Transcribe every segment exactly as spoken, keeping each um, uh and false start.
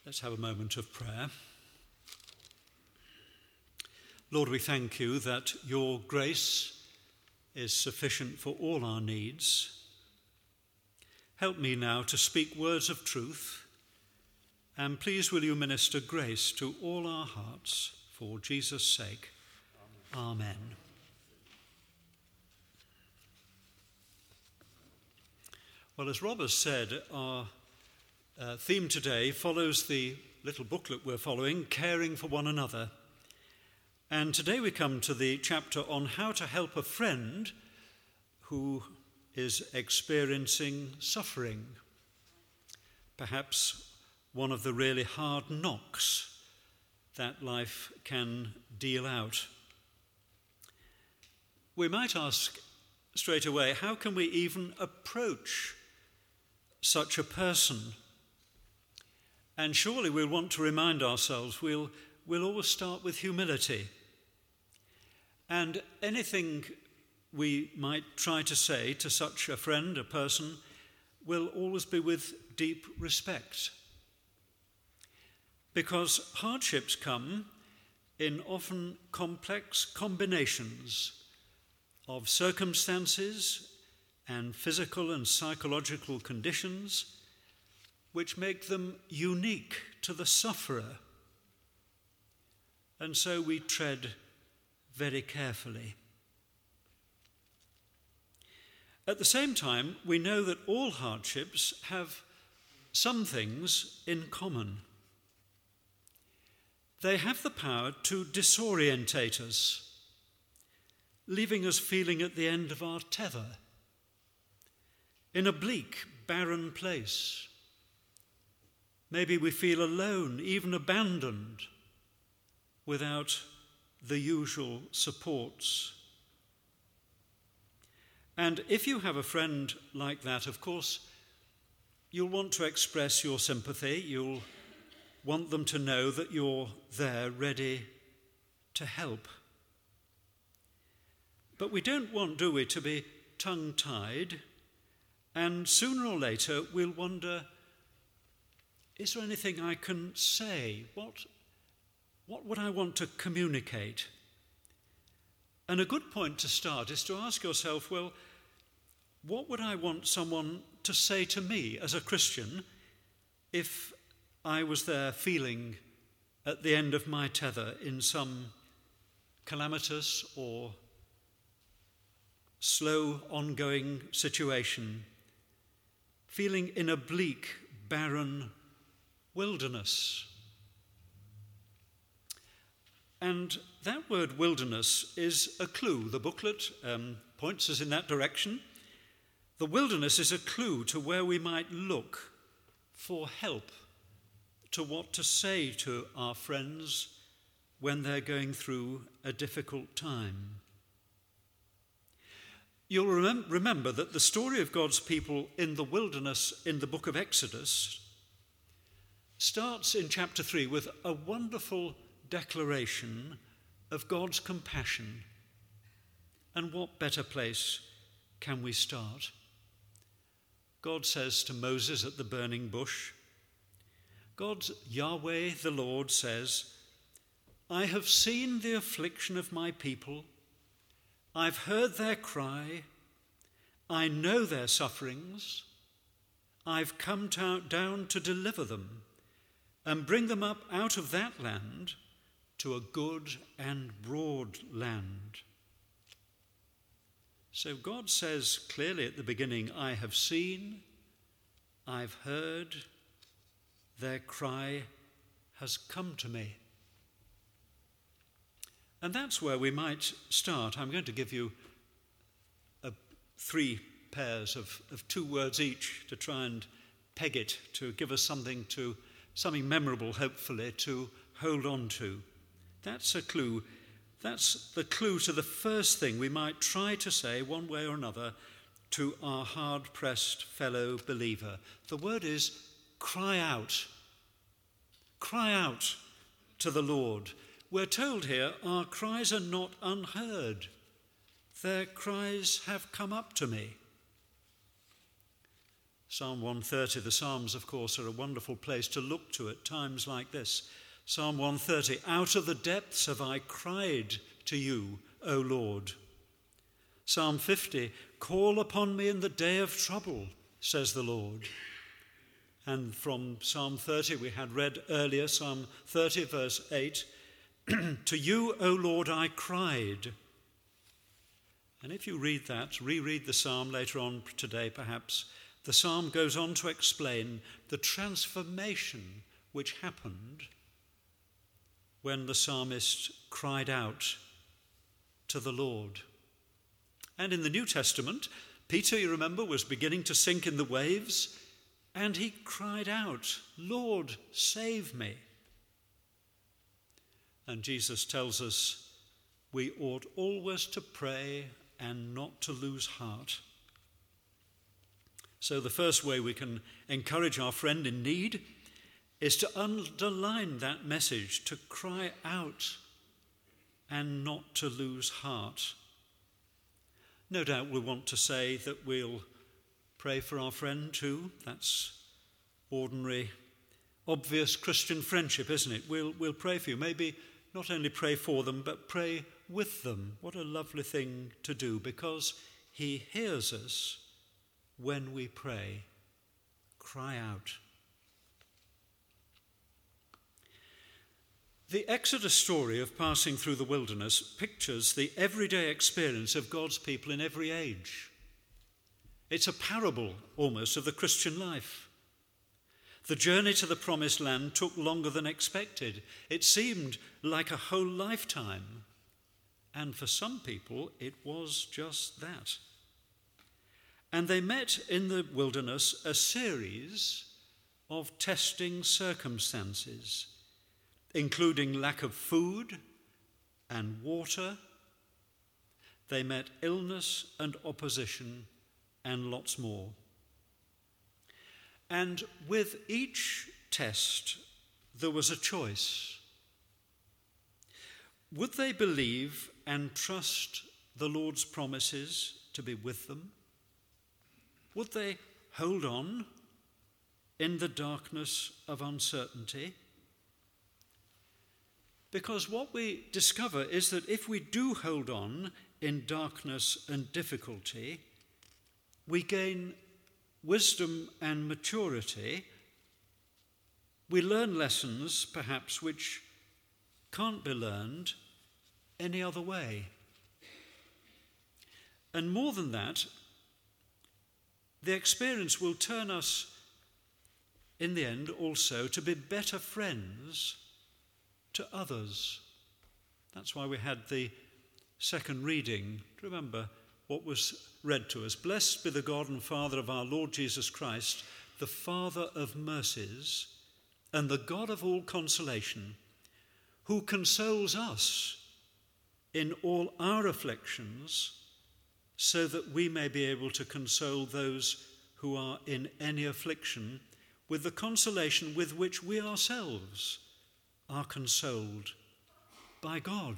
Let's have a moment of prayer. Lord, we thank you that your grace is sufficient for all our needs. Help me now to speak words of truth, and please will you minister grace to all our hearts for Jesus' sake. Amen. Amen. Well, as Rob has said, our uh, theme today follows the little booklet we're following, Caring for One Another. And today we come to the chapter on how to help a friend who is experiencing suffering, perhaps one of the really hard knocks that life can deal out. We might ask straight away, how can we even approach such a person? And surely we'll want to remind ourselves we'll, we'll always start with humility. And anything we might try to say to such a friend, a person, will always be with deep respect. Because hardships come in often complex combinations of circumstances and physical and psychological conditions which make them unique to the sufferer. And so we tread very carefully. At the same time, we know that all hardships have some things in common. They have the power to disorientate us, leaving us feeling at the end of our tether, in a bleak, barren place. Maybe we feel alone, even abandoned, without the usual supports. And if you have a friend like that, of course, you'll want to express your sympathy. You'll want them to know that you're there ready to help. But we don't want, do we, to be tongue-tied, and sooner or later we'll wonder, is there anything I can say? What, what would I want to communicate? And a good point to start is to ask yourself, well, what would I want someone to say to me as a Christian if I was there feeling at the end of my tether in some calamitous or slow ongoing situation, feeling in a bleak, barren wilderness? And that word wilderness is a clue. The booklet um, points us in that direction. The wilderness is a clue to where we might look for help, to what to say to our friends when they're going through a difficult time. You'll remem- remember that the story of God's people in the wilderness in the book of Exodus starts in chapter three with a wonderful declaration of God's compassion. And what better place can we start? God says to Moses at the burning bush, God, Yahweh the Lord, says, I have seen the affliction of my people. I've heard their cry. I know their sufferings. I've come to, down to deliver them and bring them up out of that land to a good and broad land. So God says clearly at the beginning, I have seen, I've heard, their cry has come to me. And that's where we might start. I'm going to give you a, three pairs of, of two words each to try and peg it, to give us something to something memorable, hopefully, to hold on to. That's a clue. That's the clue to the first thing we might try to say, one way or another, to our hard-pressed fellow believer. The word is cry out. Cry out to the Lord. We're told here our cries are not unheard. Their cries have come up to me. Psalm one thirty, the Psalms, of course, are a wonderful place to look to at times like this. Psalm one thirty, out of the depths have I cried to you, O Lord. Psalm fifty, call upon me in the day of trouble, says the Lord. And from Psalm thirty, we had read earlier, Psalm thirty, verse eight, to you, O Lord, I cried. And if you read that, reread the psalm later on today perhaps, the psalm goes on to explain the transformation which happened when the psalmist cried out to the Lord. And in the New Testament, Peter, you remember, was beginning to sink in the waves, and he cried out, Lord, save me. And Jesus tells us we ought always to pray and not to lose heart. So the first way we can encourage our friend in need is to underline that message, to cry out and not to lose heart. No doubt we want to say that we'll pray for our friend too. That's ordinary, obvious Christian friendship, isn't it? We'll, we'll pray for you. Maybe not only pray for them, but pray with them. What a lovely thing to do, because he hears us when we pray. Cry out. The Exodus story of passing through the wilderness pictures the everyday experience of God's people in every age. It's a parable, almost, of the Christian life. The journey to the promised land took longer than expected. It seemed like a whole lifetime. And for some people, it was just that. And they met in the wilderness a series of testing circumstances, including lack of food and water. They met illness and opposition and lots more. And with each test, there was a choice. Would they believe and trust the Lord's promises to be with them? Would they hold on in the darkness of uncertainty? Because what we discover is that if we do hold on in darkness and difficulty, we gain wisdom and maturity. We learn lessons, perhaps, which can't be learned any other way. And more than that, the experience will turn us, in the end, also to be better friends to others. That's why we had the second reading. Remember what was read to us. Blessed be the God and Father of our Lord Jesus Christ, the Father of mercies and the God of all consolation, who consoles us in all our afflictions, so that we may be able to console those who are in any affliction with the consolation with which we ourselves are consoled by God.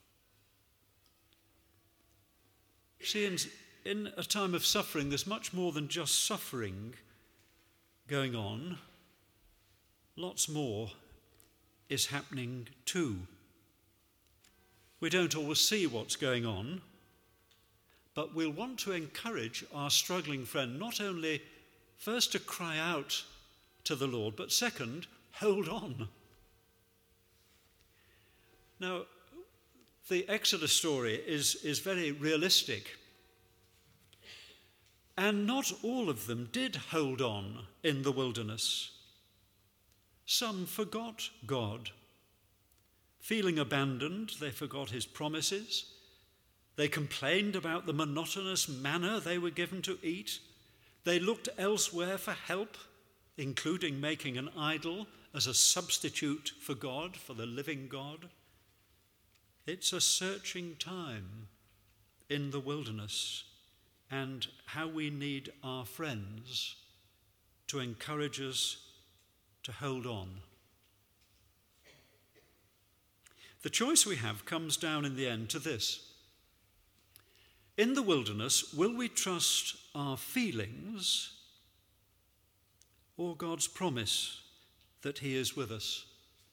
See, in, in a time of suffering, there's much more than just suffering going on. Lots more is happening too. We don't always see what's going on, but we'll want to encourage our struggling friend not only first to cry out to the Lord, but second, hold on. Now, the Exodus story is, is very realistic. And not all of them did hold on in the wilderness. Some forgot God. Feeling abandoned, they forgot his promises. They complained about the monotonous manna they were given to eat. They looked elsewhere for help, including making an idol as a substitute for God, for the living God. It's a searching time in the wilderness, and how we need our friends to encourage us to hold on. The choice we have comes down in the end to this. In the wilderness, will we trust our feelings or God's promise that he is with us?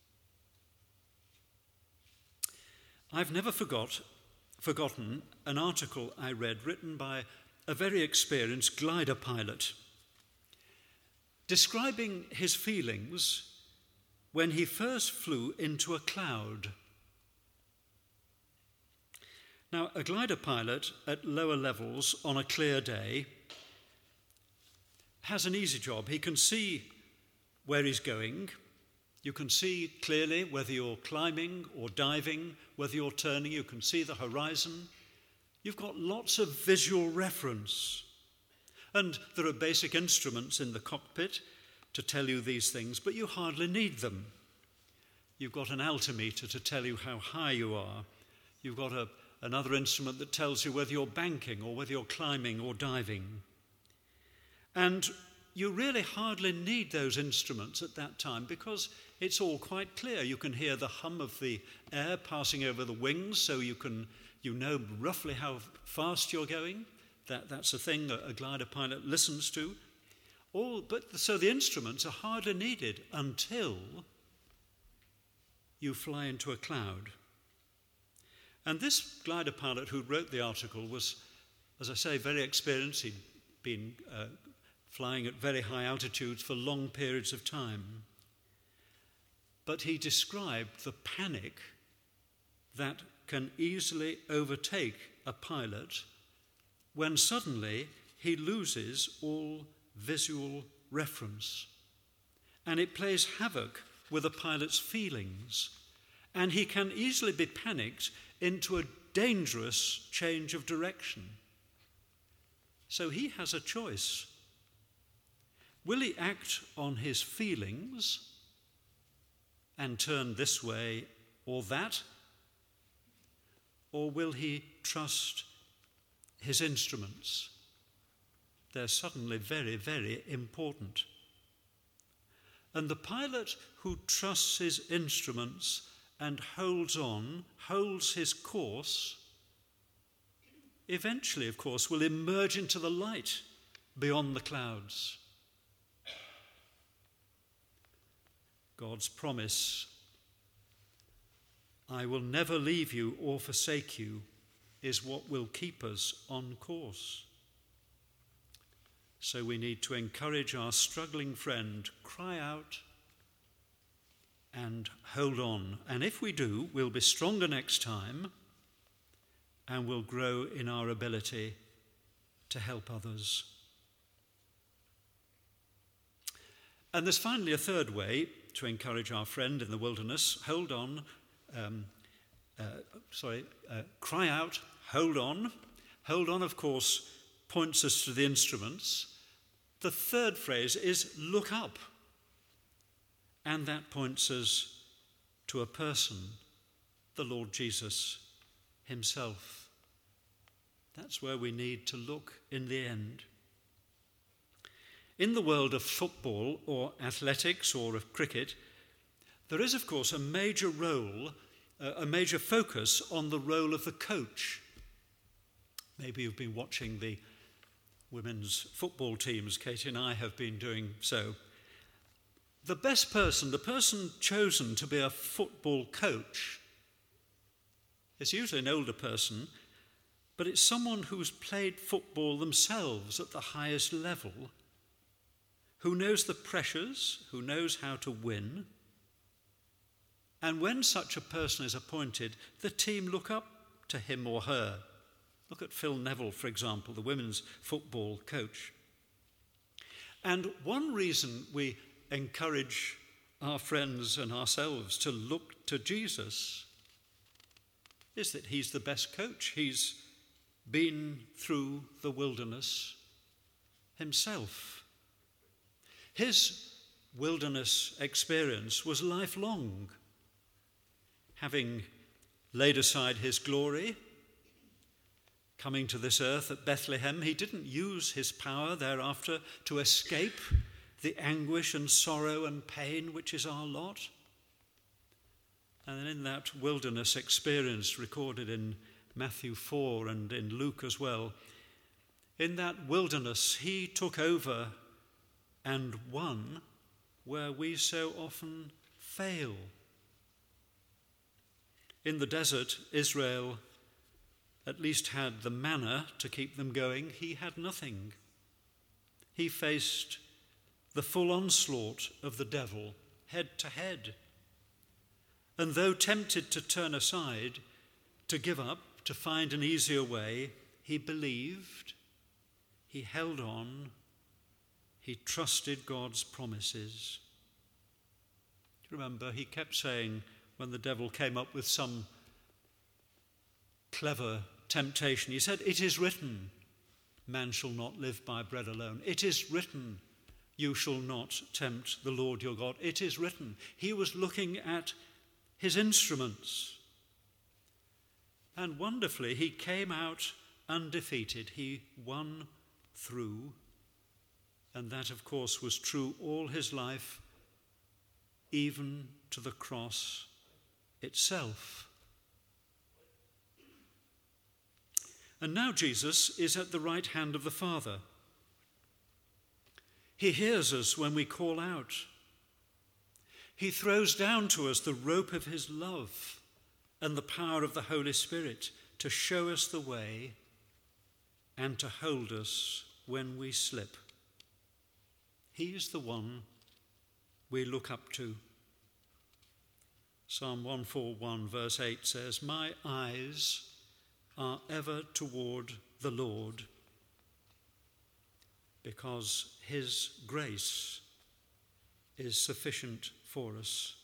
I've never forgot, forgotten an article I read written by a very experienced glider pilot, describing his feelings when he first flew into a cloud. Now, a glider pilot at lower levels on a clear day has an easy job. He can see where he's going. You can see clearly whether you're climbing or diving, whether you're turning. You can see the horizon. You've got lots of visual reference. And there are basic instruments in the cockpit to tell you these things, but you hardly need them. You've got an altimeter to tell you how high you are. You've got a, another instrument that tells you whether you're banking or whether you're climbing or diving. And you really hardly need those instruments at that time because it's all quite clear. You can hear the hum of the air passing over the wings, so you can you know roughly how fast you're going. That, that's a thing a, a glider pilot listens to. All, but so the instruments are hardly needed until you fly into a cloud. And this glider pilot who wrote the article was, as I say, very experienced. He'd been uh, flying at very high altitudes for long periods of time. But he described the panic that can easily overtake a pilot when suddenly he loses all visual reference. And it plays havoc with a pilot's feelings. And he can easily be panicked into a dangerous change of direction. So he has a choice. Will he act on his feelings and turn this way or that? Or will he trust his instruments? They're suddenly very, very important. And the pilot who trusts his instruments and holds on, holds his course, eventually, of course, will emerge into the light beyond the clouds. God's promise, I will never leave you or forsake you, is what will keep us on course. So we need to encourage our struggling friend, cry out and hold on. And if we do, we'll be stronger next time and we'll grow in our ability to help others. And there's finally a third way to encourage our friend in the wilderness. Hold on, um, uh, sorry, uh, cry out, hold on. Hold on, of course, points us to the instruments. The third phrase is look up. And that points us to a person, the Lord Jesus himself. That's where we need to look in the end. In the world of football or athletics or of cricket, there is, of course, a major role, uh, a major focus on the role of the coach. Maybe you've been watching the women's football teams. Katie and I have been doing so. The best person, the person chosen to be a football coach, is usually an older person, but it's someone who's played football themselves at the highest level, who knows the pressures, who knows how to win. And when such a person is appointed, the team look up to him or her. Look at Phil Neville, for example, the women's football coach. And one reason we encourage our friends and ourselves to look to Jesus is that he's the best coach. He's been through the wilderness himself. His wilderness experience was lifelong. Having laid aside his glory, coming to this earth at Bethlehem, he didn't use his power thereafter to escape the anguish and sorrow and pain which is our lot. And in that wilderness experience recorded in Matthew four and in Luke as well, in that wilderness he took over and one where we so often fail. In the desert, Israel at least had the manna to keep them going. He had nothing. He faced the full onslaught of the devil head to head. And though tempted to turn aside, to give up, to find an easier way, he believed, he held on, he trusted God's promises. Do you remember, he kept saying when the devil came up with some clever temptation, he said, "It is written, man shall not live by bread alone. It is written, you shall not tempt the Lord your God. It is written." He was looking at his instruments. And wonderfully, he came out undefeated. He won through. And that, of course, was true all his life, even to the cross itself. And now Jesus is at the right hand of the Father. He hears us when we call out. He throws down to us the rope of his love and the power of the Holy Spirit to show us the way and to hold us when we slip. He is the one we look up to. Psalm one forty-one verse eight says, "My eyes are ever toward the Lord, because his grace is sufficient for us."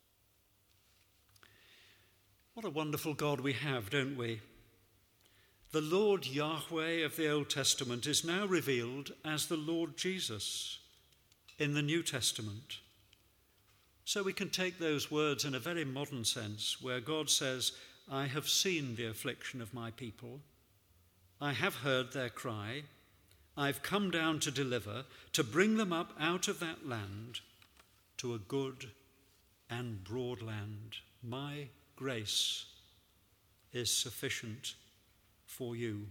What a wonderful God we have, don't we? The Lord Yahweh of the Old Testament is now revealed as the Lord Jesus in the New Testament. So we can take those words in a very modern sense, where God says, "I have seen the affliction of my people. I have heard their cry. I've come down to deliver, to bring them up out of that land to a good and broad land. My grace is sufficient for you."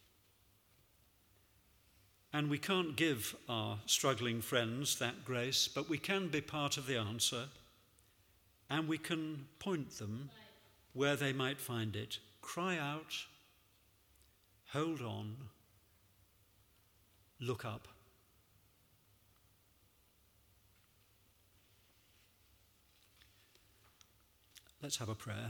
And we can't give our struggling friends that grace, but we can be part of the answer, and we can point them where they might find it. Cry out, hold on, look up. Let's have a prayer.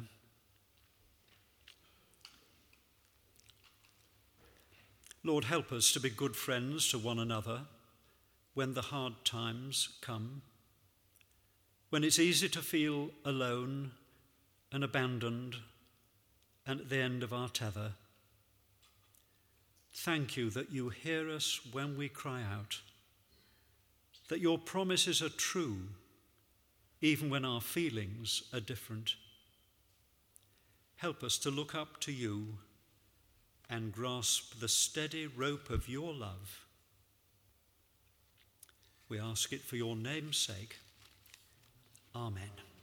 Lord, help us to be good friends to one another when the hard times come, when it's easy to feel alone and abandoned and at the end of our tether. Thank you that you hear us when we cry out, that your promises are true even when our feelings are different. Help us to look up to you and grasp the steady rope of your love. We ask it for your name's sake. Amen.